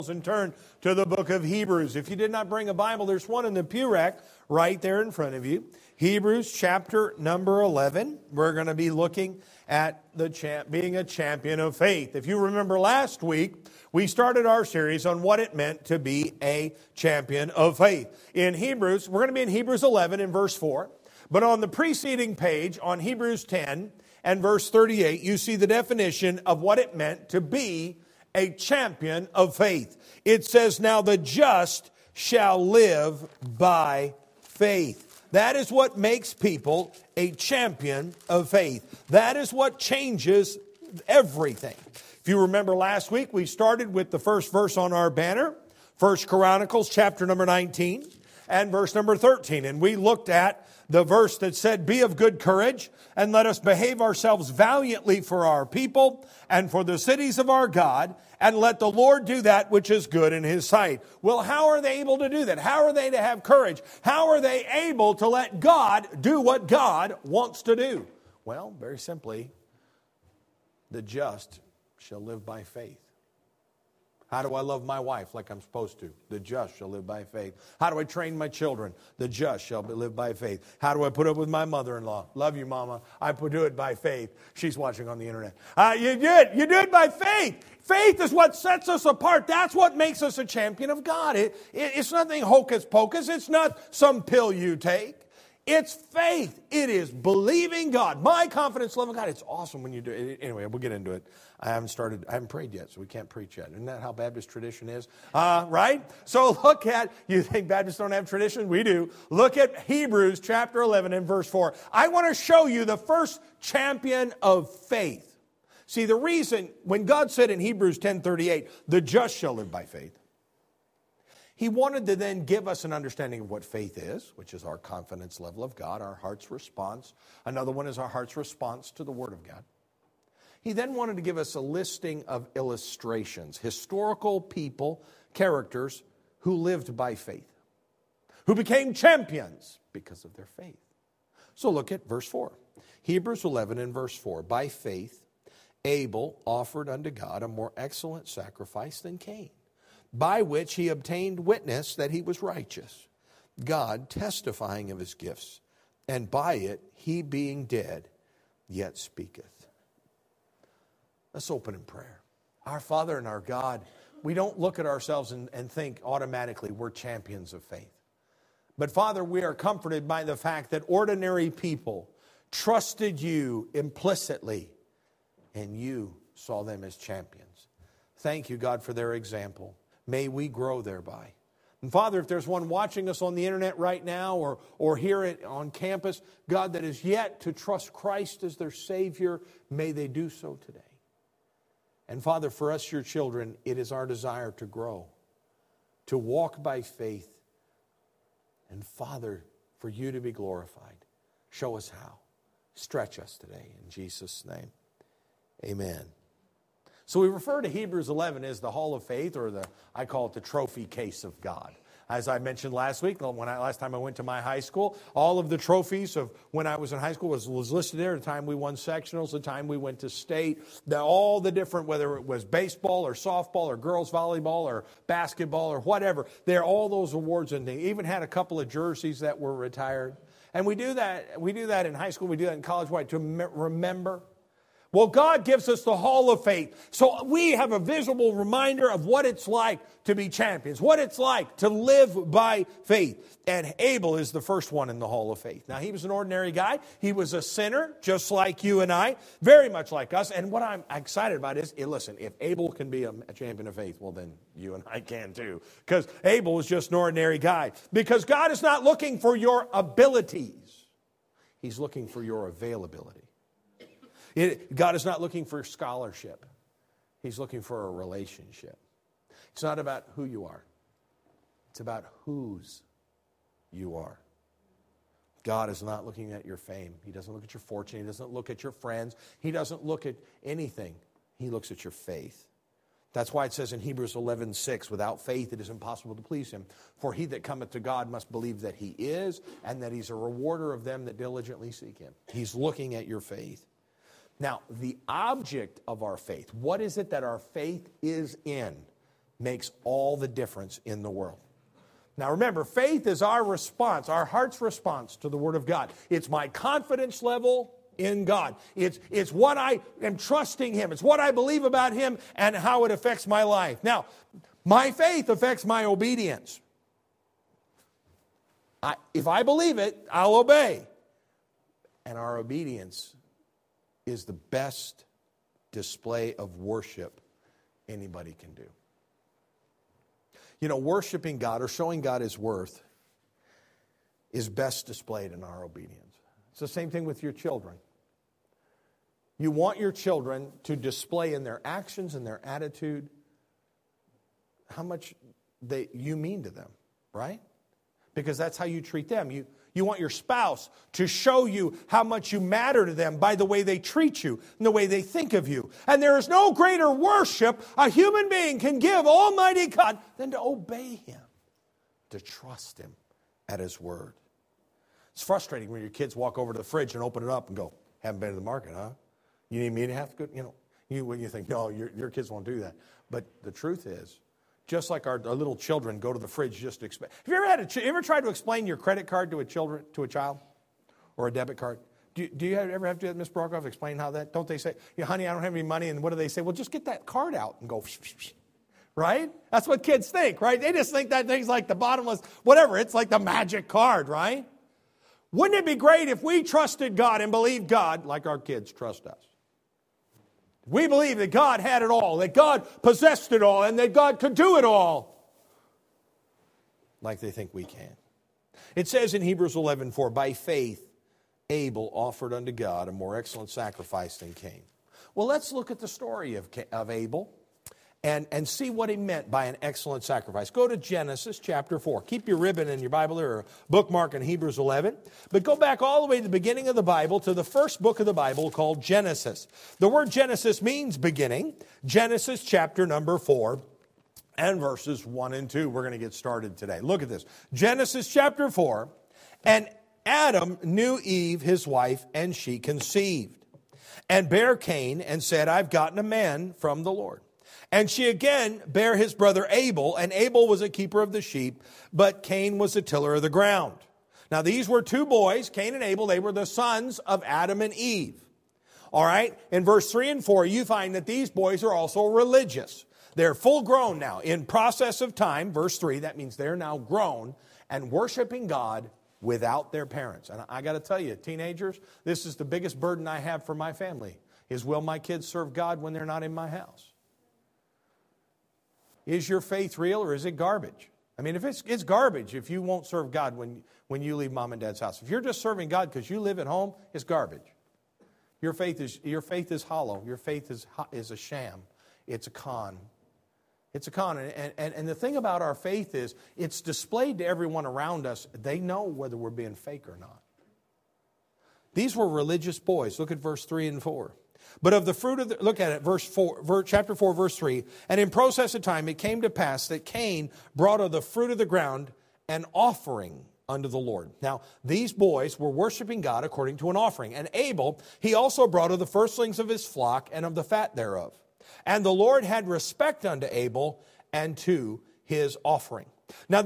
And turn to the book of Hebrews. If you did not bring a Bible, there's one in the pew rack right there in front of you. Hebrews chapter number 11. We're going to be looking at being a champion of faith. If you remember last week, we started our series on what it meant to be a champion of faith. In Hebrews, we're going to be in Hebrews 11 and verse 4. But on the preceding page, on Hebrews 10 and verse 38, you see the definition of what it meant to be a champion of faith. It says, now the just shall live by faith. That is what makes people a champion of faith. That is what changes everything. If you remember last week, we started with the first verse on our banner, 1 Chronicles chapter number 19 and verse number 13. And we looked at the verse that said, be of good courage, and let us behave ourselves valiantly for our people and for the cities of our God, and let the Lord do that which is good in His sight. Well, how are they able to do that? How are they to have courage? How are they able to let God do what God wants to do? Well, very simply, the just shall live by faith. How do I love my wife like I'm supposed to? The just shall live by faith. How do I train my children? The just shall live by faith. How do I put up with my mother-in-law? Love you, Mama. I do it by faith. She's watching on the internet. You do it by faith. Faith is what sets us apart. That's what makes us a champion of God. It's nothing hocus pocus. It's not some pill you take. It's faith. It is believing God. My confidence, love of God. It's awesome when you do it. Anyway, we'll get into it. I haven't prayed yet, so we can't preach yet. Isn't that how Baptist tradition is? Right? So you think Baptists don't have tradition? We do. Look at Hebrews chapter 11 and verse 4. I want to show you the first champion of faith. See, the reason, when God said in Hebrews 10:38, the just shall live by faith, He wanted to then give us an understanding of what faith is, which is our confidence level of God, our heart's response. Another one is our heart's response to the Word of God. He then wanted to give us a listing of illustrations, historical people, characters who lived by faith, who became champions because of their faith. So look at verse 4. Hebrews 11 and verse 4. By faith, Abel offered unto God a more excellent sacrifice than Cain, by which he obtained witness that he was righteous, God testifying of his gifts, and by it he being dead yet speaketh. Let's open in prayer. Our Father and our God, we don't look at ourselves and think automatically we're champions of faith. But Father, we are comforted by the fact that ordinary people trusted you implicitly, and you saw them as champions. Thank you, God, for their example. May we grow thereby. And Father, if there's one watching us on the internet right now or here on campus, God, that is yet to trust Christ as their Savior, may they do so today. And Father, for us, your children, it is our desire to grow, to walk by faith. And Father, for you to be glorified. Show us how. Stretch us today in Jesus' name. Amen. So we refer to Hebrews 11 as the Hall of Faith, or I call it the trophy case of God. As I mentioned last week, last time I went to my high school, all of the trophies of when I was in high school was listed there. The time we won sectionals, the time we went to state, all the different, whether it was baseball or softball or girls volleyball or basketball or whatever, there are all those awards, and they even had a couple of jerseys that were retired. And we do that in high school, we do that in college, why? To remember. Well, God gives us the Hall of Faith. So we have a visible reminder of what it's like to be champions, what it's like to live by faith. And Abel is the first one in the Hall of Faith. Now, he was an ordinary guy. He was a sinner, just like you and I, very much like us. And what I'm excited about is, listen, if Abel can be a champion of faith, well, then you and I can too. Because Abel was just an ordinary guy. Because God is not looking for your abilities. He's looking for your availability. God is not looking for scholarship. He's looking for a relationship. It's not about who you are. It's about whose you are. God is not looking at your fame. He doesn't look at your fortune. He doesn't look at your friends. He doesn't look at anything. He looks at your faith. That's why it says in Hebrews 11:6, without faith it is impossible to please him. For he that cometh to God must believe that he is, and that he's a rewarder of them that diligently seek him. He's looking at your faith. Now, the object of our faith, what is it that our faith is in? makes all the difference in the world. Now remember, faith is our response, our heart's response to the Word of God. It's my confidence level in God. It's what I am trusting Him. It's what I believe about Him and how it affects my life. Now, my faith affects my obedience. If I believe it, I'll obey. And our obedience is the best display of worship anybody can do. You know, worshiping God or showing God His worth is best displayed in our obedience. It's the same thing with your children. You want your children to display in their actions and their attitude how much you mean to them, right? Because that's how you treat them. You want your spouse to show you how much you matter to them by the way they treat you and the way they think of you. And there is no greater worship a human being can give Almighty God than to obey Him, to trust Him at His word. It's frustrating when your kids walk over to the fridge and open it up and go, haven't been to the market, huh? You need me to have to go? You think, no, your kids won't do that. But the truth is, just like our little children go to the fridge just to expect. Have you ever tried to explain your credit card to a child or a debit card? Do you ever have to do that, Ms. Brokoff? Explain how that? Don't they say, honey, I don't have any money, and what do they say? Well, just get that card out and go, right? That's what kids think, right? They just think that thing's like the bottomless, whatever. It's like the magic card, right? Wouldn't it be great if we trusted God and believed God like our kids trust us? We believe that God had it all, that God possessed it all, and that God could do it all like they think we can. It says in Hebrews 11:4, by faith Abel offered unto God a more excellent sacrifice than Cain. Well, let's look at the story of Abel and see what he meant by an excellent sacrifice. Go to Genesis chapter 4. Keep your ribbon in your Bible there, or bookmark in Hebrews 11. But go back all the way to the beginning of the Bible, to the first book of the Bible called Genesis. The word Genesis means beginning. Genesis chapter number 4 and verses 1 and 2. We're going to get started today. Look at this. Genesis chapter 4. And Adam knew Eve, his wife, and she conceived, and bare Cain, and said, I've gotten a man from the Lord. And she again bare his brother Abel, and Abel was a keeper of the sheep, but Cain was a tiller of the ground. Now these were two boys, Cain and Abel. They were the sons of Adam and Eve. All right, in verse 3 and 4, you find that these boys are also religious. They're full grown now. In process of time, verse 3, that means they're now grown and worshiping God without their parents. And I got to tell you, teenagers, this is the biggest burden I have for my family, is will my kids serve God when they're not in my house? Is your faith real or is it garbage? I mean, if it's garbage if you won't serve God when you leave mom and dad's house. If you're just serving God because you live at home, it's garbage. Your faith is hollow. Your faith is a sham. It's a con. It's a con. And the thing about our faith is it's displayed to everyone around us. They know whether we're being fake or not. These were religious boys. Look at verse 3 and 4. But of the fruit of the, look at it, chapter 4, verse 3. And in process of time it came to pass that Cain brought of the fruit of the ground an offering unto the Lord. Now, these boys were worshiping God according to an offering. And Abel, he also brought of the firstlings of his flock and of the fat thereof. And the Lord had respect unto Abel and to his offering. Now,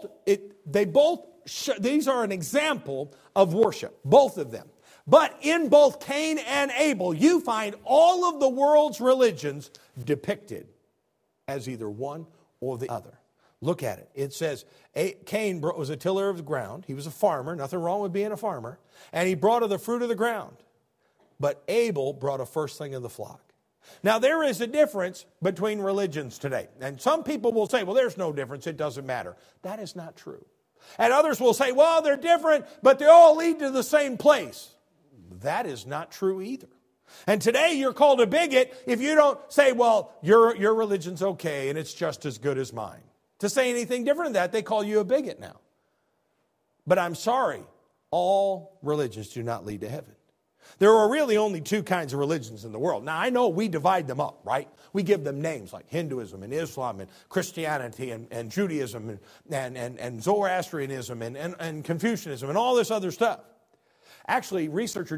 these are an example of worship, both of them. But in both Cain and Abel, you find all of the world's religions depicted as either one or the other. Look at it. It says Cain was a tiller of the ground. He was a farmer. Nothing wrong with being a farmer. And he brought of the fruit of the ground. But Abel brought a firstling of the flock. Now, there is a difference between religions today. And some people will say, well, there's no difference. It doesn't matter. That is not true. And others will say, well, they're different, but they all lead to the same place. That is not true either. And today you're called a bigot if you don't say, well, your religion's okay and it's just as good as mine. To say anything different than that, they call you a bigot now. But I'm sorry, all religions do not lead to heaven. There are really only two kinds of religions in the world. Now, I know we divide them up, right? We give them names like Hinduism and Islam and Christianity and Judaism and Zoroastrianism and Confucianism and all this other stuff. Actually, researcher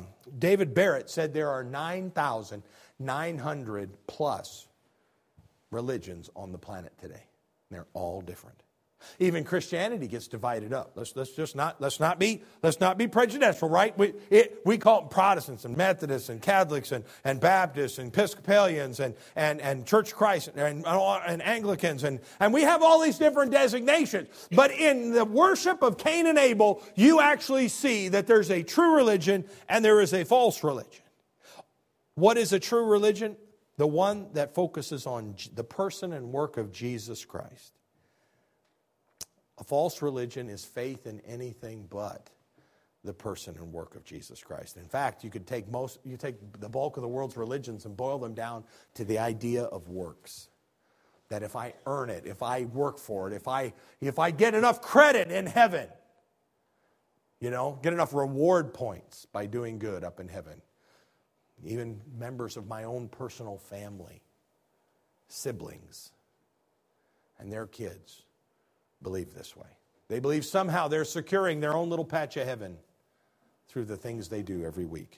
David Barrett said there are 9,900 plus religions on the planet today. They're all different. Even Christianity gets divided up. Let's not be prejudicial, right? We call them Protestants and Methodists and Catholics and Baptists and Episcopalians and Church of Christ and Anglicans and we have all these different designations. But in the worship of Cain and Abel, you actually see that there's a true religion and there is a false religion. What is a true religion? The one that focuses on the person and work of Jesus Christ. A false religion is faith in anything but the person and work of Jesus Christ. In fact, you take the bulk of the world's religions and boil them down to the idea of works. That if I earn it, if I work for it, if I get enough credit in heaven, get enough reward points by doing good up in heaven. Even members of my own personal family, siblings, and their kids believe this way. They believe somehow they're securing their own little patch of heaven through the things they do every week.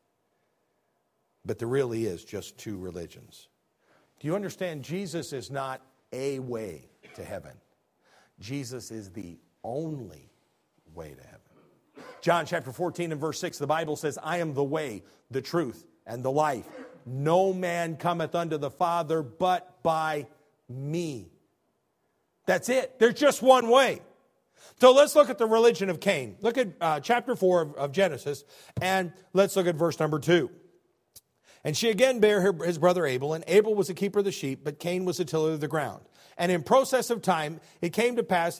But there really is just two religions. Do you understand? Jesus is not a way to heaven. Jesus is the only way to heaven. John chapter 14 and verse 6, the Bible says, I am the way, the truth, and the life. No man cometh unto the Father but by me. That's it. There's just one way. So let's look at the religion of Cain. Look at chapter 4 of Genesis, and let's look at verse number 2. And she again bare his brother Abel, and Abel was a keeper of the sheep, but Cain was a tiller of the ground. And in process of time, it came to pass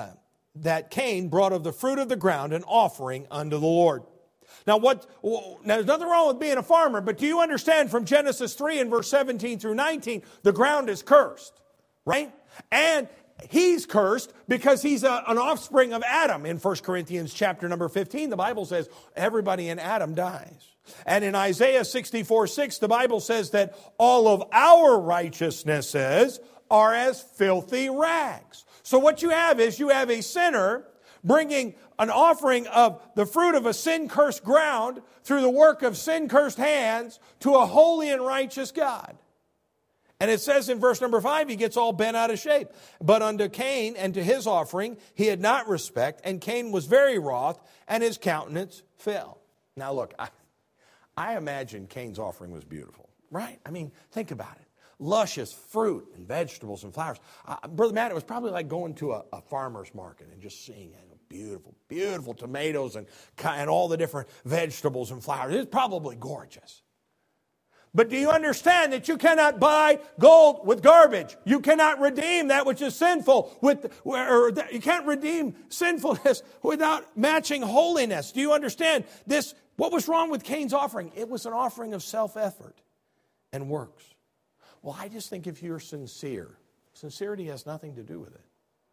that Cain brought of the fruit of the ground an offering unto the Lord. Now, there's nothing wrong with being a farmer, but do you understand from Genesis 3 and verse 17 through 19, the ground is cursed, right? And he's cursed because he's an offspring of Adam. In 1 Corinthians chapter number 15, the Bible says everybody in Adam dies. And in Isaiah 64:6, the Bible says that all of our righteousnesses are as filthy rags. So what you have is you have a sinner bringing an offering of the fruit of a sin-cursed ground through the work of sin-cursed hands to a holy and righteous God. And it says in verse number 5, he gets all bent out of shape. But unto Cain and to his offering he had not respect, and Cain was very wroth, and his countenance fell. Now look, I imagine Cain's offering was beautiful, right? I mean, think about it. Luscious fruit and vegetables and flowers. Brother Matt, it was probably like going to a farmer's market and just seeing beautiful, beautiful tomatoes and all the different vegetables and flowers. It's probably gorgeous. But do you understand that you cannot buy gold with garbage? You cannot redeem that which is sinful you can't redeem sinfulness without matching holiness. Do you understand this? What was wrong with Cain's offering? It was an offering of self-effort and works. Well, I just think if you're sincere, sincerity has nothing to do with it.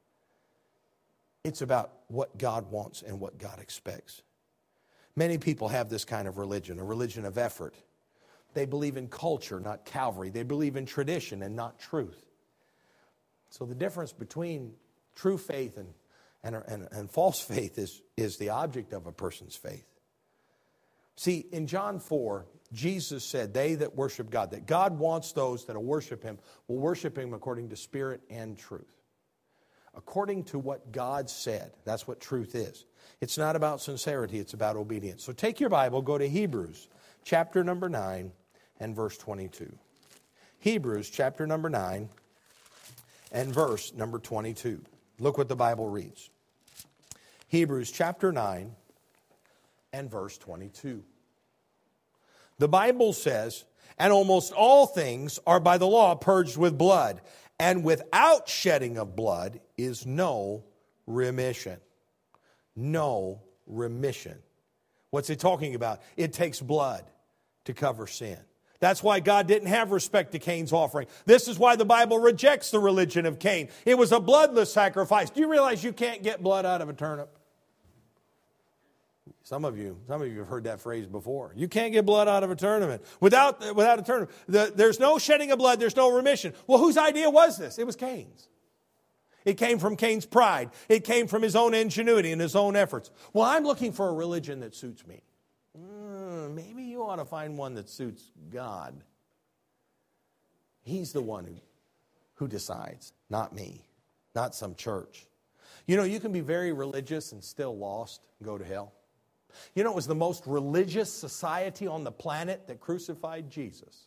It's about what God wants and what God expects. Many people have this kind of religion, a religion of effort. They believe in culture, not Calvary. They believe in tradition and not truth. So the difference between true faith and false faith is the object of a person's faith. See, in John 4, Jesus said, they that worship God, that God wants those that will worship Him according to spirit and truth. According to what God said. That's what truth is. It's not about sincerity, it's about obedience. So take your Bible, go to Hebrews chapter number 9 and verse 22. Hebrews chapter number 9 and verse number 22. Look what the Bible reads. Hebrews chapter 9 and verse 22. The Bible says, and almost all things are by the law purged with blood, and without shedding of blood is no remission. No remission. What's it talking about? It takes blood to cover sin. That's why God didn't have respect to Cain's offering. This is why the Bible rejects the religion of Cain. It was a bloodless sacrifice. Do you realize you can't get blood out of a turnip? Some of you have heard that phrase before. You can't get blood out of a turnip. Without a turnip, there's no shedding of blood, there's no remission. Well, whose idea was this? It was Cain's. It came from Cain's pride. It came from his own ingenuity and his own efforts. Well, I'm looking for a religion that suits me. Maybe you ought to find one that suits God. He's the one who decides, not me, not some church. You know, you can be very religious and still lost and go to hell. You know, it was the most religious society on the planet that crucified Jesus.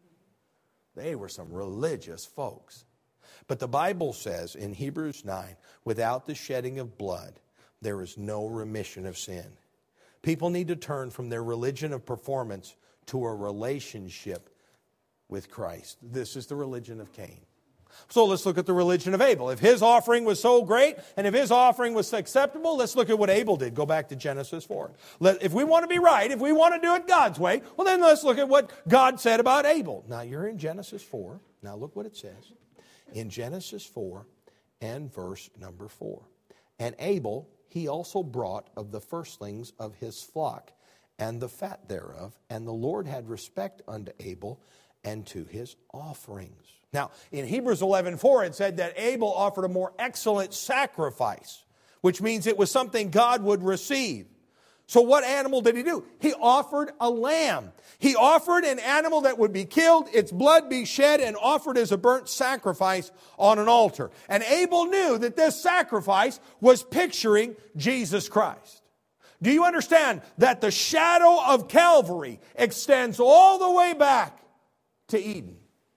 They were some religious folks. But the Bible says in Hebrews 9, without the shedding of blood, there is no remission of sin. People need to turn from their religion of performance to a relationship with Christ. This is the religion of Cain. So let's look at the religion of Abel. If his offering was so great and if his offering was acceptable, let's look at what Abel did. Go back to Genesis 4. If we want to be right, if we want to do it God's way, well then let's look at what God said about Abel. Now you're in Genesis 4. Now look what it says. In Genesis 4 and verse number 4. And Abel, he also brought of the firstlings of his flock and the fat thereof. And the Lord had respect unto Abel and to his offerings. Now, in Hebrews 11:4, it said that Abel offered a more excellent sacrifice, which means it was something God would receive. So what animal did he do? He offered a lamb. He offered an animal that would be killed, its blood be shed, and offered as a burnt sacrifice on an altar. And Abel knew that this sacrifice was picturing Jesus Christ. Do you understand that the shadow of Calvary extends all the way back to Eden?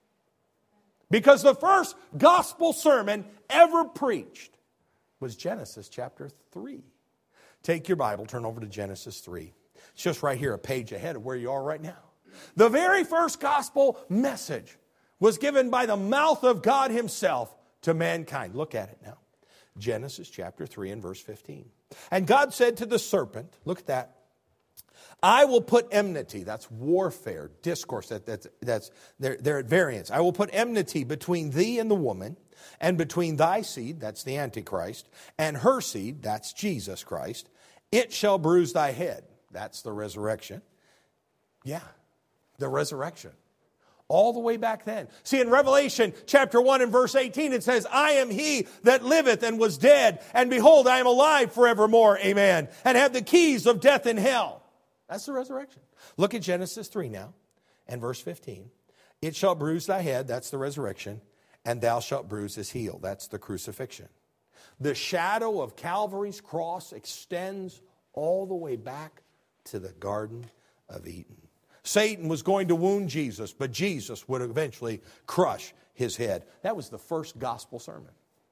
Because the first gospel sermon ever preached was Genesis chapter 3. Take your Bible, turn over to Genesis 3. It's just right here, a page ahead of where you are right now. The very first gospel message was given by the mouth of God himself to mankind. Look at it now. Genesis chapter 3 and verse 15. And God said to the serpent, look at that, I will put enmity, that's warfare, discourse, they're at variance. I will put enmity between thee and the woman, and between thy seed, that's the Antichrist, and her seed, that's Jesus Christ. It shall bruise thy head, that's the resurrection. Yeah, the resurrection. All the way back then. See, in Revelation chapter 1 and verse 18, it says, I am he that liveth and was dead, and behold, I am alive forevermore, amen, and have the keys of death and hell. That's the resurrection. Look at Genesis 3 now, and verse 15. It shall bruise thy head, that's the resurrection, and thou shalt bruise his heel, that's the crucifixion. The shadow of Calvary's cross extends all the way back to the Garden of Eden. Satan was going to wound Jesus, but Jesus would eventually crush his head. That was the first gospel sermon.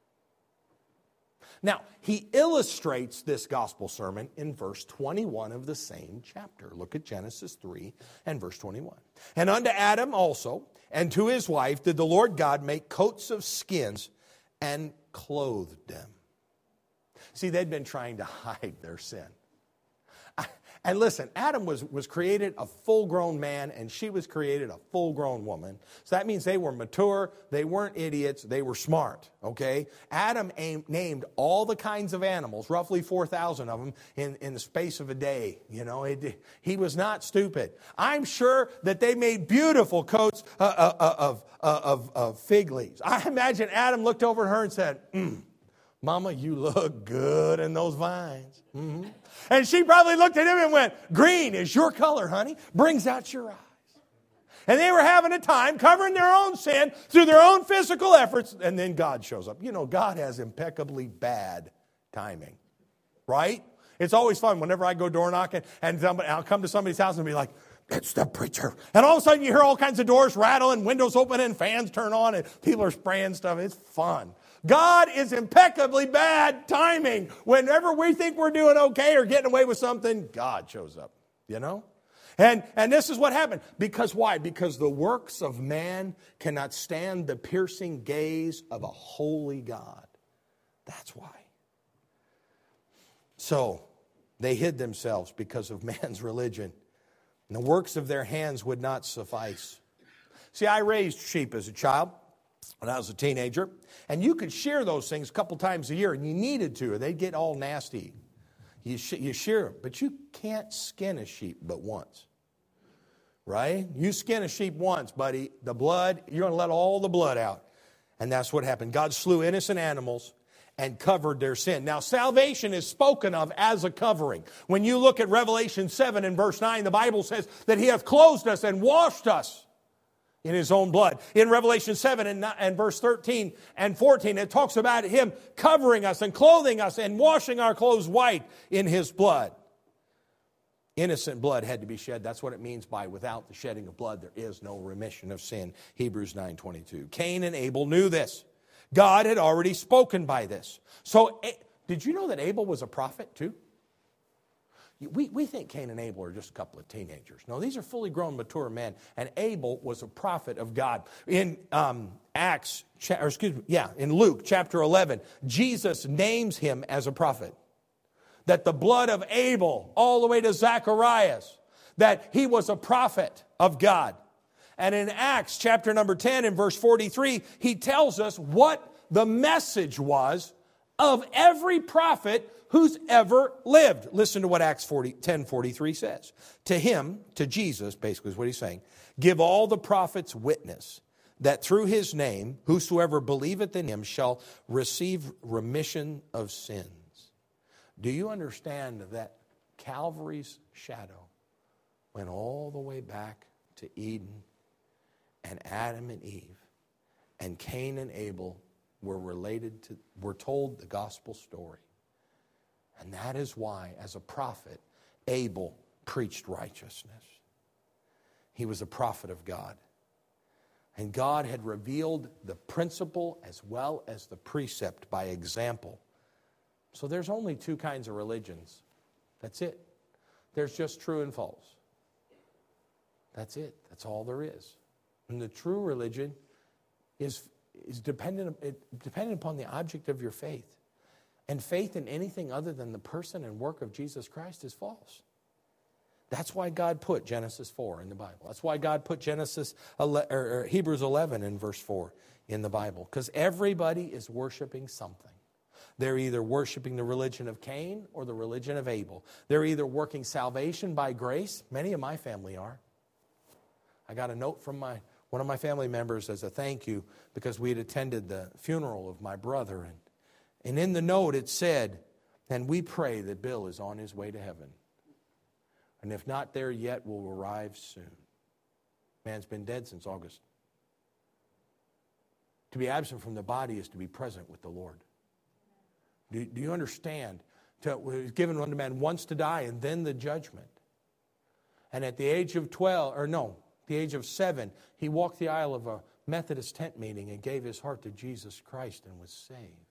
Now, he illustrates this gospel sermon in verse 21 of the same chapter. Look at Genesis 3 and verse 21. And unto Adam also, and to his wife, did the Lord God make coats of skins and clothed them. See, they'd been trying to hide their sin. And listen, Adam was created a full-grown man, and she was created a full-grown woman. So that means they were mature, they weren't idiots, they were smart, okay? Adam named all the kinds of animals, roughly 4,000 of them, in the space of a day. You know, he was not stupid. I'm sure that they made beautiful coats of fig leaves. I imagine Adam looked over at her and said, Mama, you look good in those vines. Mm-hmm. And she probably looked at him and went, green is your color, honey. Brings out your eyes. And they were having a time covering their own sin through their own physical efforts. And then God shows up. You know, God has impeccably bad timing. Right? It's always fun whenever I go door knocking and I'll come to somebody's house and be like, it's the preacher. And all of a sudden you hear all kinds of doors rattle and windows open and fans turn on and people are spraying stuff. It's fun. God is impeccably bad timing. Whenever we think we're doing okay or getting away with something, God shows up, you know? And this is what happened. Because why? Because the works of man cannot stand the piercing gaze of a holy God. That's why. So they hid themselves because of man's religion. And the works of their hands would not suffice. See, I raised sheep as a child when I was a teenager. And you could shear those things a couple times a year, and you needed to, or they'd get all nasty. You shear them, but you can't skin a sheep but once. Right? You skin a sheep once, buddy. The blood, you're going to let all the blood out. And that's what happened. God slew innocent animals and covered their sin. Now, salvation is spoken of as a covering. When you look at Revelation 7 and verse 9, the Bible says that He hath clothed us and washed us in his own blood. In Revelation 7 and verse 13 and 14, it talks about him covering us and clothing us and washing our clothes white in his blood. Innocent blood had to be shed. That's what it means by without the shedding of blood, there is no remission of sin. Hebrews 9:22. Cain and Abel knew this. God had already spoken by this. So, did you know that Abel was a prophet too? We think Cain and Abel are just a couple of teenagers. No, these are fully grown, mature men. And Abel was a prophet of God. In in Luke chapter 11, Jesus names him as a prophet. That the blood of Abel, all the way to Zacharias, that he was a prophet of God. And in Acts chapter number 10 and verse 43, he tells us what the message was of every prophet who's ever lived. Listen to what Acts 10:43 says. To him, to Jesus, basically is what he's saying, give all the prophets witness that through his name, whosoever believeth in him shall receive remission of sins. Do you understand that Calvary's shadow went all the way back to Eden and Adam and Eve, and Cain and Abel were told the gospel story. And that is why, as a prophet, Abel preached righteousness. He was a prophet of God. And God had revealed the principle as well as the precept by example. So there's only two kinds of religions. That's it. There's just true and false. That's it. That's all there is. And the true religion is dependent upon the object of your faith. And faith in anything other than the person and work of Jesus Christ is false. That's why God put Genesis 4 in the Bible. That's why God put Hebrews 11 in verse 4 in the Bible. Because everybody is worshiping something. They're either worshiping the religion of Cain or the religion of Abel. They're either working salvation by grace. Many of my family are. I got a note from one of my family members as a thank you because we had attended the funeral of my brother. And in the note it said, and we pray that Bill is on his way to heaven. And if not there yet, will arrive soon. Man's been dead since August. To be absent from the body is to be present with the Lord. Do you understand? It was given unto man once to die and then the judgment. And at the age of the age of 7, he walked the aisle of a Methodist tent meeting and gave his heart to Jesus Christ and was saved.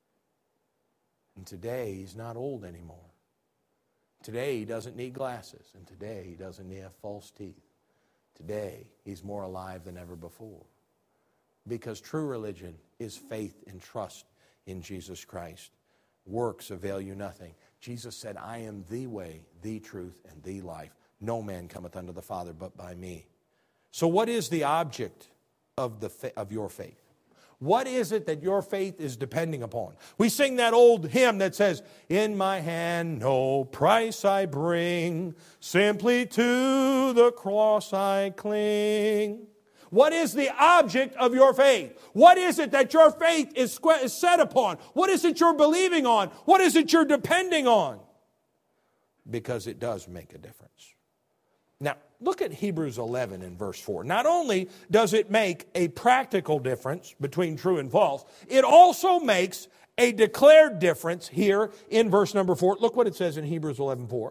And today, he's not old anymore. Today, he doesn't need glasses. And today, he doesn't have false teeth. Today, he's more alive than ever before. Because true religion is faith and trust in Jesus Christ. Works avail you nothing. Jesus said, I am the way, the truth, and the life. No man cometh unto the Father but by me. So what is the object of your faith? What is it that your faith is depending upon? We sing that old hymn that says, in my hand no price I bring, simply to the cross I cling. What is the object of your faith? What is it that your faith is set upon? What is it you're believing on? What is it you're depending on? Because it does make a difference. Now, look at Hebrews 11 in verse 4. Not only does it make a practical difference between true and false, it also makes a declared difference here in verse number 4. Look what it says in Hebrews 11:4.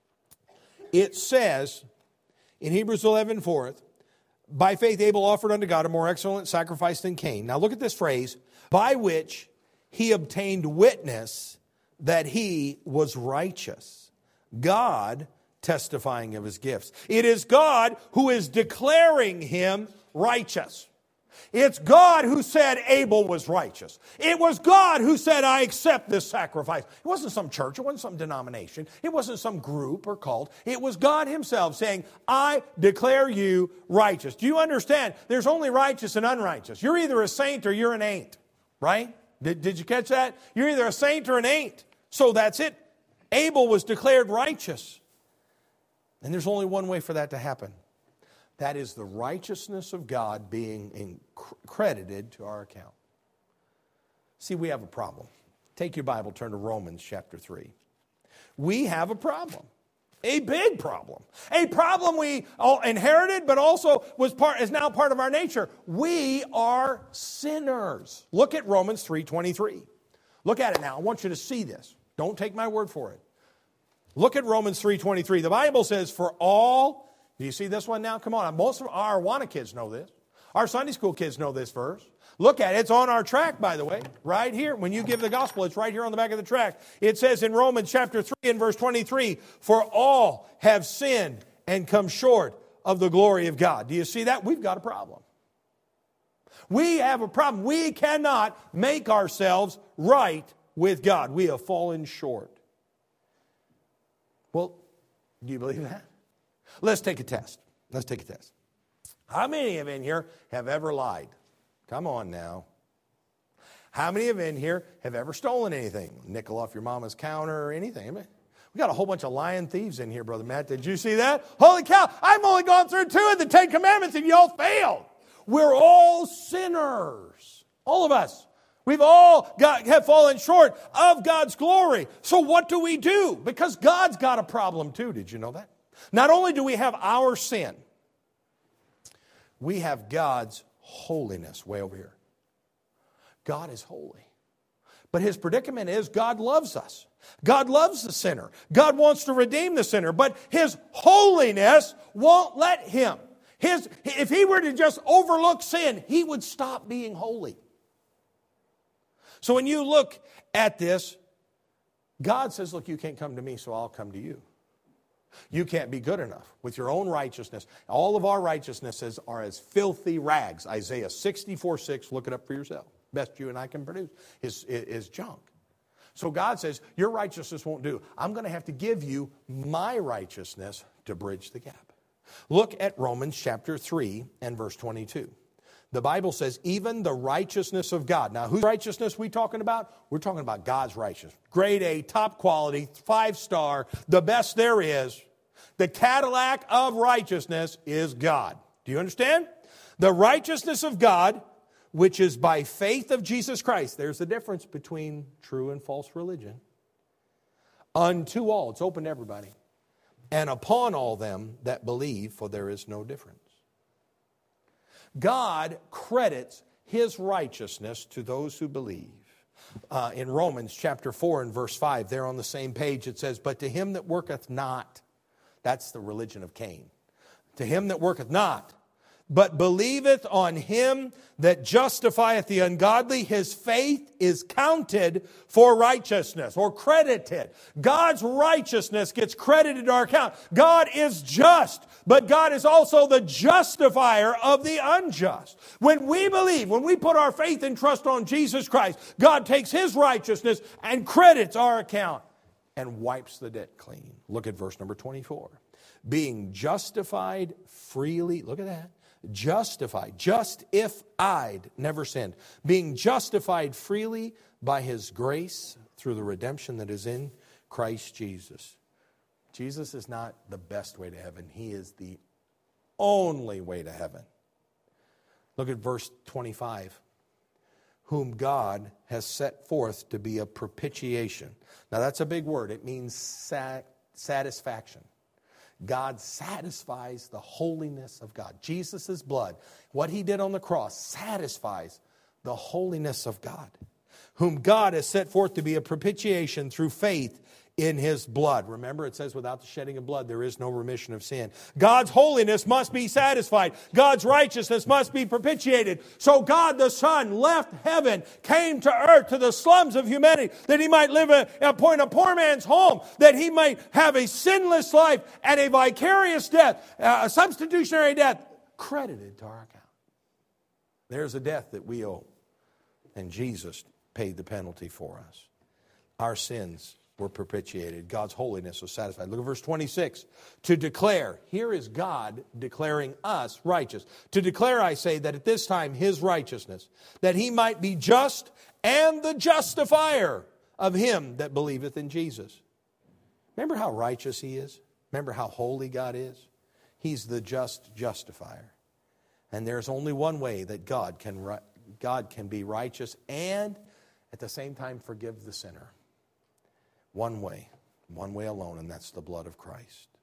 It says in Hebrews 11:4, by faith Abel offered unto God a more excellent sacrifice than Cain. Now look at this phrase, by which he obtained witness that he was righteous. God testifying of his gifts. It is God who is declaring him righteous. It's God who said Abel was righteous. It was God who said, I accept this sacrifice. It wasn't some church. It wasn't some denomination. It wasn't some group or cult. It was God himself saying, I declare you righteous. Do you understand? There's only righteous and unrighteous. You're either a saint or you're an ain't. Right? Did you catch that? You're either a saint or an ain't. So that's it. Abel was declared righteous. And there's only one way for that to happen. That is the righteousness of God being credited to our account. See, we have a problem. Take your Bible, turn to Romans chapter 3. We have a problem. A big problem. A problem we all inherited, but also is now part of our nature. We are sinners. Look at Romans 3:23. Look at it now. I want you to see this. Don't take my word for it. Look at Romans 3:23. The Bible says, for all, do you see this one now? Come on. Most of our Awana kids know this. Our Sunday school kids know this verse. Look at it. It's on our track, by the way, right here. When you give the gospel, it's right here on the back of the track. It says in Romans chapter 3 and verse 23, for all have sinned and come short of the glory of God. Do you see that? We've got a problem. We have a problem. We cannot make ourselves right with God. We have fallen short. Well, do you believe that? Let's take a test. Let's take a test. How many of you in here have ever lied? Come on now. How many of you in here have ever stolen anything? Nickel off your mama's counter or anything? We got a whole bunch of lying thieves in here, Brother Matt. Did you see that? Holy cow, I've only gone through 2 of the 10 commandments and y'all failed. We're all sinners. All of us. We've all have fallen short of God's glory. So what do we do? Because God's got a problem too. Did you know that? Not only do we have our sin, we have God's holiness way over here. God is holy. But his predicament is God loves us. God loves the sinner. God wants to redeem the sinner. But his holiness won't let him. If he were to just overlook sin, he would stop being holy. So when you look at this, God says, look, you can't come to me, so I'll come to you. You can't be good enough with your own righteousness. All of our righteousnesses are as filthy rags. Isaiah 64:6, look it up for yourself. Best you and I can produce is junk. So God says, your righteousness won't do. I'm going to have to give you my righteousness to bridge the gap. Look at Romans chapter 3 and verse 22. The Bible says, even the righteousness of God. Now, whose righteousness are we talking about? We're talking about God's righteousness. Grade A, top quality, 5-star, the best there is. The Cadillac of righteousness is God. Do you understand? The righteousness of God, which is by faith of Jesus Christ. There's the difference between true and false religion. Unto all. It's open to everybody. And upon all them that believe, for there is no difference. God credits his righteousness to those who believe. In Romans chapter 4 and verse 5, there on the same page it says, but to him that worketh not, that's the religion of Cain. To him that worketh not, but believeth on him that justifieth the ungodly, his faith is counted for righteousness, or credited. God's righteousness gets credited to our account. God is just, but God is also the justifier of the unjust. When we believe, when we put our faith and trust on Jesus Christ, God takes his righteousness and credits our account and wipes the debt clean. Look at verse number 24. Being justified freely, look at that. Justified, just-if-I'd never sinned. Being justified freely by his grace through the redemption that is in Christ Jesus. Jesus is not the best way to heaven. He is the only way to heaven. Look at verse 25. Whom God has set forth to be a propitiation. Now that's a big word. It means satisfaction. God satisfies the holiness of God. Jesus' blood, what he did on the cross, satisfies the holiness of God. Whom God has set forth to be a propitiation through faith in his blood. Remember, it says without the shedding of blood, there is no remission of sin. God's holiness must be satisfied. God's righteousness must be propitiated. So God the Son left heaven, came to earth, to the slums of humanity, that he might live in a poor man's home, that he might have a sinless life and a vicarious death, a substitutionary death, credited to our account. There's a death that we owe, and Jesus paid the penalty for us. Our sins were propitiated. God's holiness was satisfied. Look at verse 26. To declare, here is God declaring us righteous. To declare, I say, that at this time his righteousness, that he might be just and the justifier of him that believeth in Jesus. Remember how righteous he is? Remember how holy God is? He's the just justifier. And there's only one way that God can be righteous and at the same time forgive the sinner. One way alone, and that's the blood of Christ.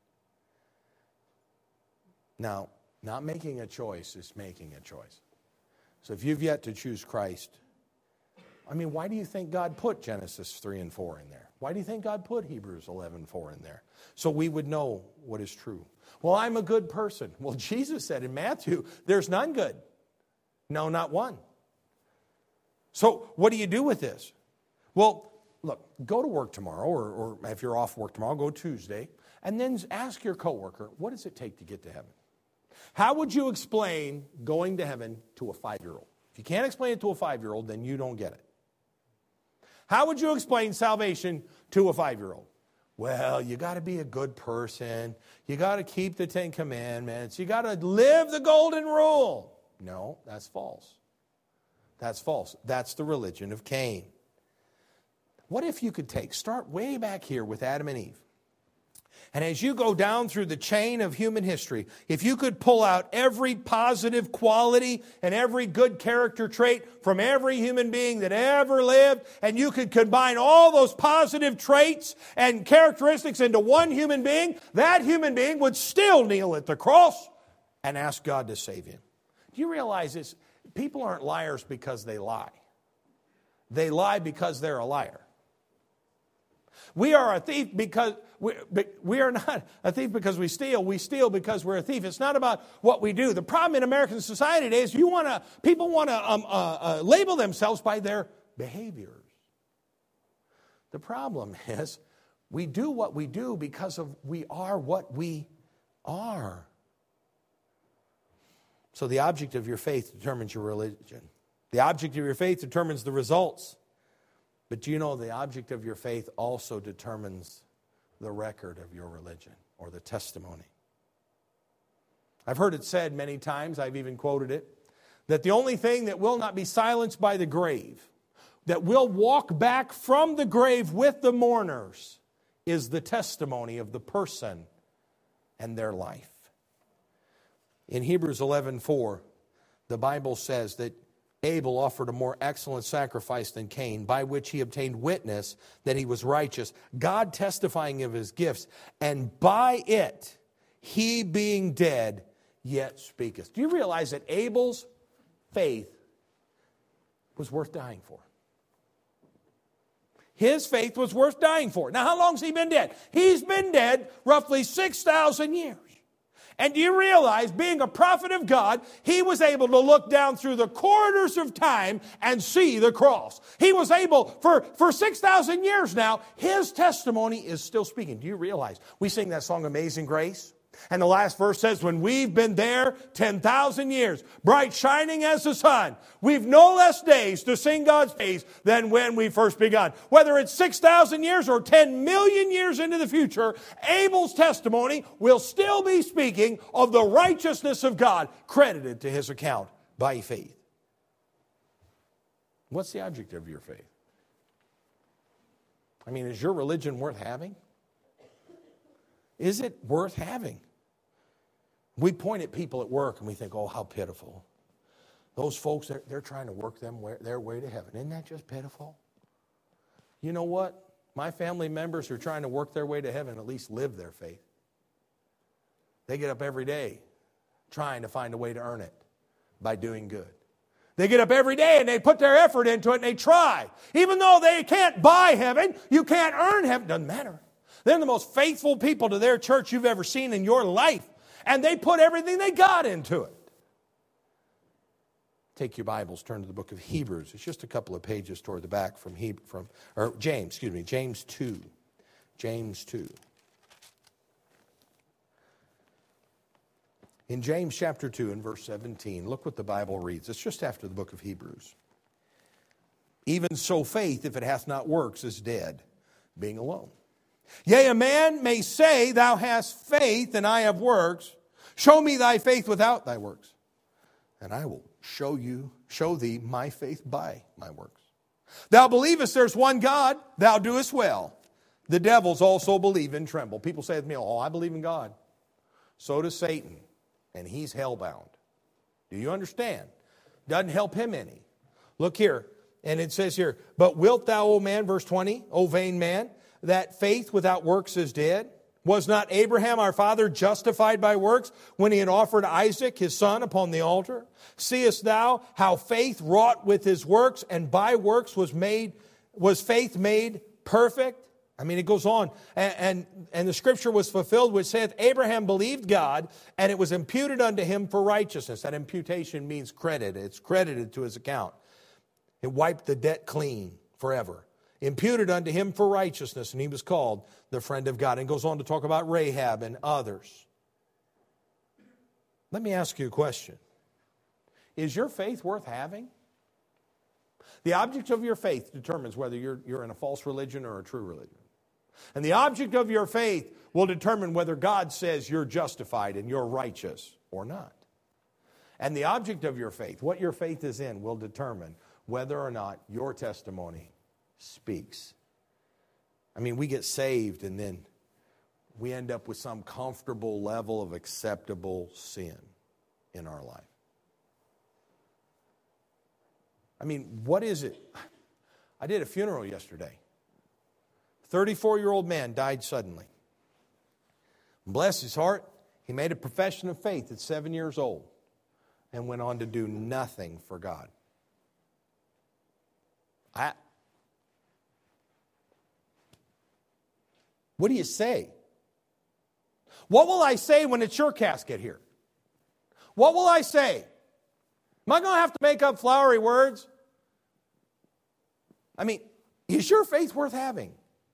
Now, not making a choice is making a choice. So if you've yet to choose Christ, why do you think God put Genesis 3 and 4 in there? Why do you think God put Hebrews 11:4 in there? So we would know what is true. Well, I'm a good person. Well, Jesus said in Matthew, there's none good. No, not one. So what do you do with this? Well, look, go to work tomorrow, or if you're off work tomorrow, go Tuesday, and then ask your coworker, what does it take to get to heaven? How would you explain going to heaven to a 5-year-old? If you can't explain it to a 5-year-old, then you don't get it. How would you explain salvation to a 5-year-old? Well, you got to be a good person. You got to keep the 10 Commandments. You got to live the golden rule. No, that's false. That's false. That's the religion of Cain. What if you could start way back here with Adam and Eve. And as you go down through the chain of human history, if you could pull out every positive quality and every good character trait from every human being that ever lived, and you could combine all those positive traits and characteristics into one human being, that human being would still kneel at the cross and ask God to save him. Do you realize this? People aren't liars because they lie. They lie because they're a liar. We are a thief because we are not a thief because we steal. We steal because we're a thief. It's not about what we do. The problem in American society today is people want to label themselves by their behaviors. The problem is we do what we do because we are what we are. So the object of your faith determines your religion. The object of your faith determines the results. But do you know the object of your faith also determines the record of your religion or the testimony? I've heard it said many times, I've even quoted it, that the only thing that will not be silenced by the grave, that will walk back from the grave with the mourners, is the testimony of the person and their life. In Hebrews 11:4, the Bible says that Abel offered a more excellent sacrifice than Cain, by which he obtained witness that he was righteous, God testifying of his gifts, and by it he being dead yet speaketh. Do you realize that Abel's faith was worth dying for? His faith was worth dying for. Now, how long has he been dead? He's been dead roughly 6,000 years. And do you realize, being a prophet of God, he was able to look down through the corridors of time and see the cross. He was able, for 6,000 years now, his testimony is still speaking. Do you realize? We sing that song, Amazing Grace. And the last verse says, when we've been there 10,000 years, bright shining as the sun, we've no less days to sing God's praise than when we first begun. Whether it's 6,000 years or 10 million years into the future, Abel's testimony will still be speaking of the righteousness of God credited to his account by faith. What's the object of your faith? Is your religion worth having? Is it worth having? We point at people at work and we think, oh, how pitiful. Those folks, they're trying to work their way to heaven. Isn't that just pitiful? You know what? My family members who are trying to work their way to heaven at least live their faith. They get up every day trying to find a way to earn it by doing good. They get up every day and they put their effort into it and they try. Even though they can't buy heaven, you can't earn heaven, doesn't matter. They're the most faithful people to their church you've ever seen in your life. And they put everything they got into it. Take your Bibles, turn to the book of Hebrews. It's just a couple of pages toward the back from James 2. James 2. In James chapter 2 and verse 17, look what the Bible reads. It's just after the book of Hebrews. Even so faith, if it hath not works, is dead, being alone. Yea, a man may say, thou hast faith, and I have works. Show me thy faith without thy works, and I will show thee my faith by my works. Thou believest there's one God, thou doest well. The devils also believe and tremble. People say to me, oh, I believe in God. So does Satan, and he's hellbound. Do you understand? Doesn't help him any. Look here, and it says here, but wilt thou, O man, verse 20, O vain man, that faith without works is dead? Was not Abraham our father justified by works when he had offered Isaac his son upon the altar? Seest thou how faith wrought with his works, and by works was faith made perfect? I mean, it goes on. And the scripture was fulfilled, which saith, Abraham believed God, and it was imputed unto him for righteousness. That imputation means credit. It's credited to his account. It wiped the debt clean forever. Imputed unto him for righteousness, and he was called the friend of God. And goes on to talk about Rahab and others. Let me ask you a question. Is your faith worth having? The object of your faith determines whether you're in a false religion or a true religion. And the object of your faith will determine whether God says you're justified and you're righteous or not. And the object of your faith, what your faith is in, will determine whether or not your testimony speaks. I mean, we get saved and then we end up with some comfortable level of acceptable sin in our life. I mean, what is it? I did a funeral yesterday. 34-year-old man died suddenly. Bless his heart, he made a profession of faith at 7 years old and went on to do nothing for God. What do you say? What will I say when it's your casket here? What will I say? Am I going to have to make up flowery words? I mean, is your faith worth having?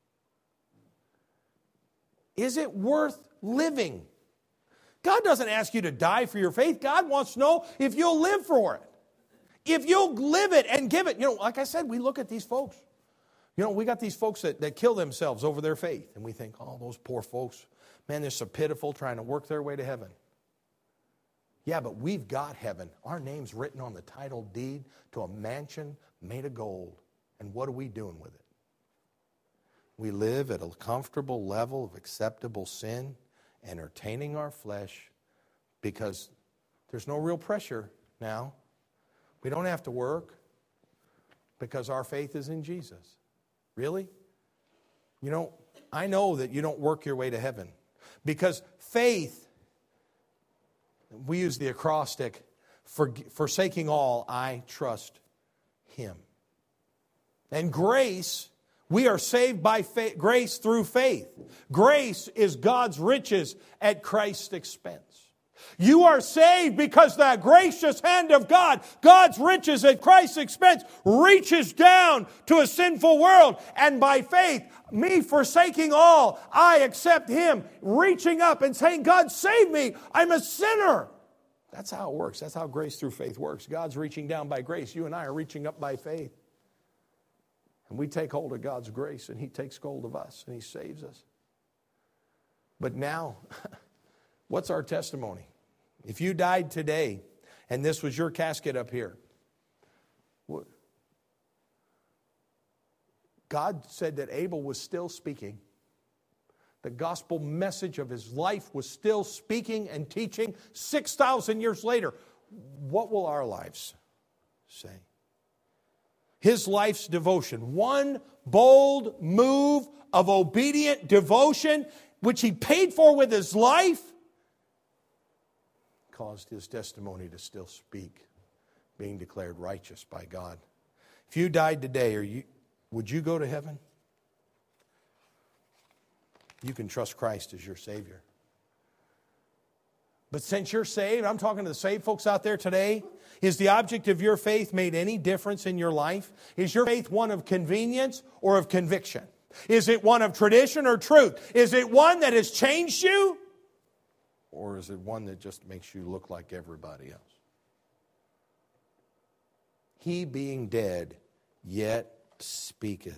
Is it worth living? God doesn't ask you to die for your faith. God wants to know if you'll live for it. If you'll live it and give it. You know, like I said, we look at these folks. You know, we got these folks that kill themselves over their faith. And we think, oh, those poor folks, man, they're so pitiful trying to work their way to heaven. Yeah, but we've got heaven. Our name's written on the title deed to a mansion made of gold. And what are we doing with it? We live at a comfortable level of acceptable sin, entertaining our flesh, because there's no real pressure now. We don't have to work because our faith is in Jesus. Really? You know, I know that you don't work your way to heaven because faith, we use the acrostic, forsaking all, I trust Him. And grace, we are saved by faith, grace through faith. Grace is God's riches at Christ's expense. You are saved because that gracious hand of God, God's riches at Christ's expense, reaches down to a sinful world. And by faith, me forsaking all, I accept Him, reaching up and saying, God, save me. I'm a sinner. That's how it works. That's how grace through faith works. God's reaching down by grace. You and I are reaching up by faith. And we take hold of God's grace, and He takes hold of us, and He saves us. But now, what's our testimony? If you died today, and this was your casket up here, God said that Abel was still speaking. The gospel message of his life was still speaking and teaching 6,000 years later. What will our lives say? His life's devotion, one bold move of obedient devotion, which he paid for with his life, caused his testimony to still speak, being declared righteous by God. If you died today, would you go to heaven? You can trust Christ as your Savior. But since you're saved, I'm talking to the saved folks out there today, is the object of your faith made any difference in your life? Is your faith one of convenience or of conviction? Is it one of tradition or truth? Is it one that has changed you? Or is it one that just makes you look like everybody else? He being dead, yet speaketh.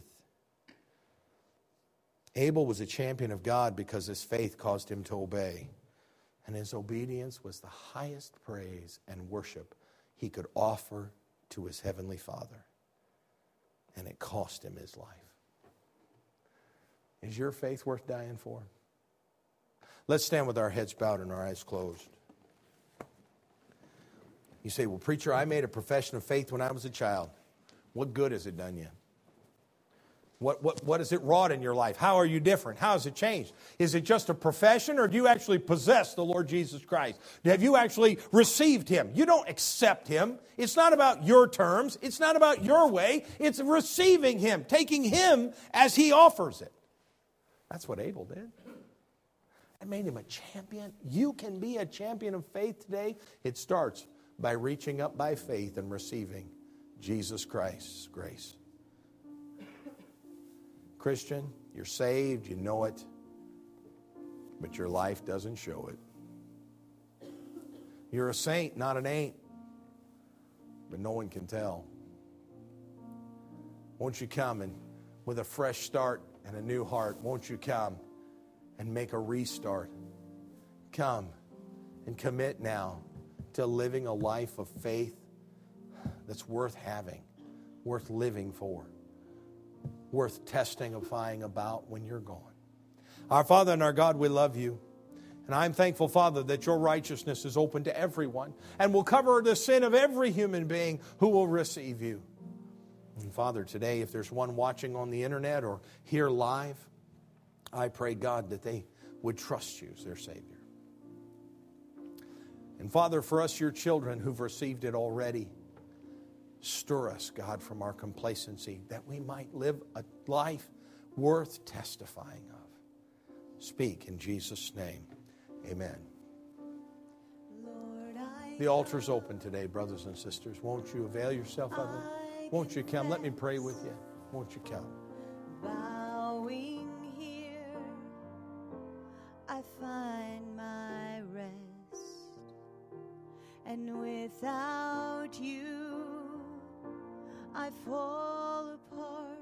Abel was a champion of God because his faith caused him to obey. And his obedience was the highest praise and worship he could offer to his heavenly Father. And it cost him his life. Is your faith worth dying for? Let's stand with our heads bowed and our eyes closed. You say, well, preacher, I made a profession of faith when I was a child. What good has it done you? What has it wrought in your life? How are you different? How has it changed? Is it just a profession, or do you actually possess the Lord Jesus Christ? Have you actually received Him? You don't accept Him. It's not about your terms. It's not about your way. It's receiving Him, taking Him as He offers it. That's what Abel did. That made him a champion. You can be a champion of faith today. It starts by reaching up by faith and receiving Jesus Christ's grace. Christian, you're saved, you know it, but your life doesn't show it. You're a saint, not an ain't, but no one can tell. Won't you come and with a fresh start and a new heart, won't you come and make a restart? Come and commit now to living a life of faith that's worth having, worth living for, worth testifying about when you're gone. Our Father and our God, we love you. And I'm thankful, Father, that your righteousness is open to everyone and will cover the sin of every human being who will receive you. And Father, today, if there's one watching on the internet or here live, I pray, God, that they would trust you as their Savior. And Father, for us, your children who've received it already, stir us, God, from our complacency, that we might live a life worth testifying of. Speak in Jesus' name. Amen. The altar's open today, brothers and sisters. Won't you avail yourself of it? Won't you come? Let me pray with you. Won't you come? Bowing here, I find my rest, and without you, I fall apart.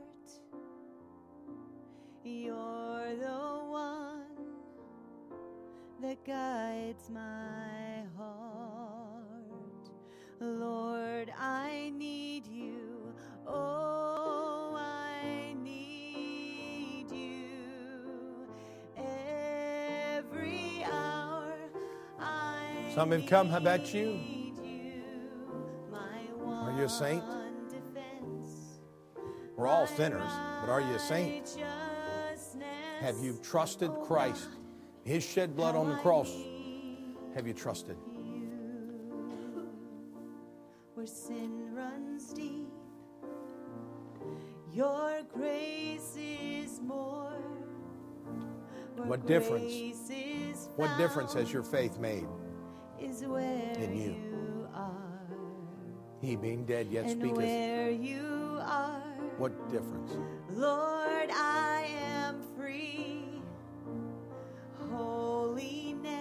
You're the one that guides my heart. Lord, I need you. Oh, I need you. Every hour I Some have come. How about you? need you. My Are you a saint? one defense, We're all sinners, but are you a saint? righteousness. Have you trusted Christ? His shed blood on the cross. Have you trusted? Where sin runs deep, your grace is more. Where What difference? grace is What difference has found your faith made? is where in you? you are, He being dead yet and speaketh. where you are, What difference? Lord, I am free. Holiness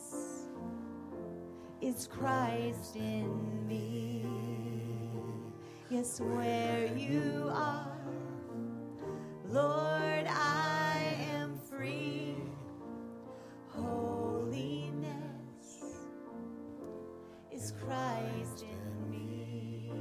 is Christ in me. Yes, where you are, Lord, I am free. Holiness is Christ in me.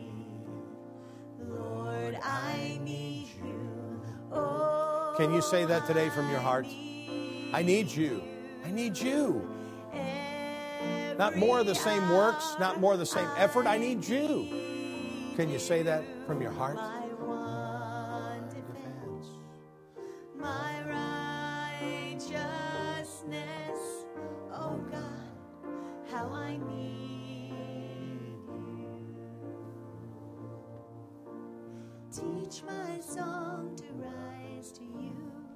Lord, I need you. Oh, Can you say that today from your heart? I need you. I need you. Not more of the same works, not more of the same effort. I need you. Can you say that from your heart? My one defense, my righteousness. Oh God, how I need you. Teach my song to rise to you.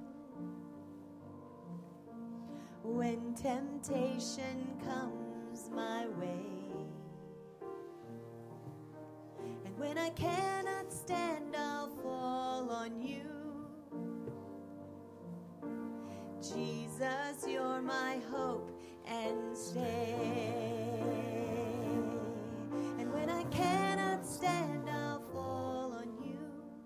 When temptation comes my way, and when I cannot stand, I'll fall on you. Jesus, you're my hope and stay. And when I cannot stand, I'll fall on you.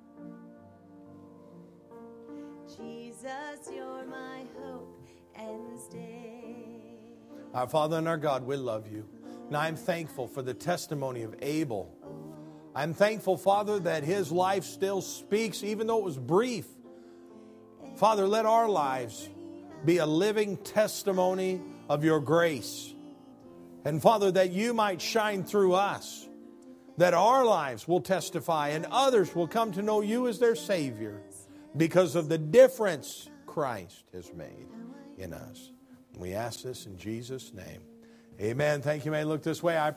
Jesus, you're my hope and stay. Our Father and our God, we love you. And I'm thankful for the testimony of Abel. I'm thankful, Father, that his life still speaks, even though it was brief. Father, let our lives be a living testimony of your grace. And Father, that you might shine through us, that our lives will testify and others will come to know you as their Savior. because of the difference Christ has made in us. We ask this in Jesus' name. Amen. Thank you. May I look this way. I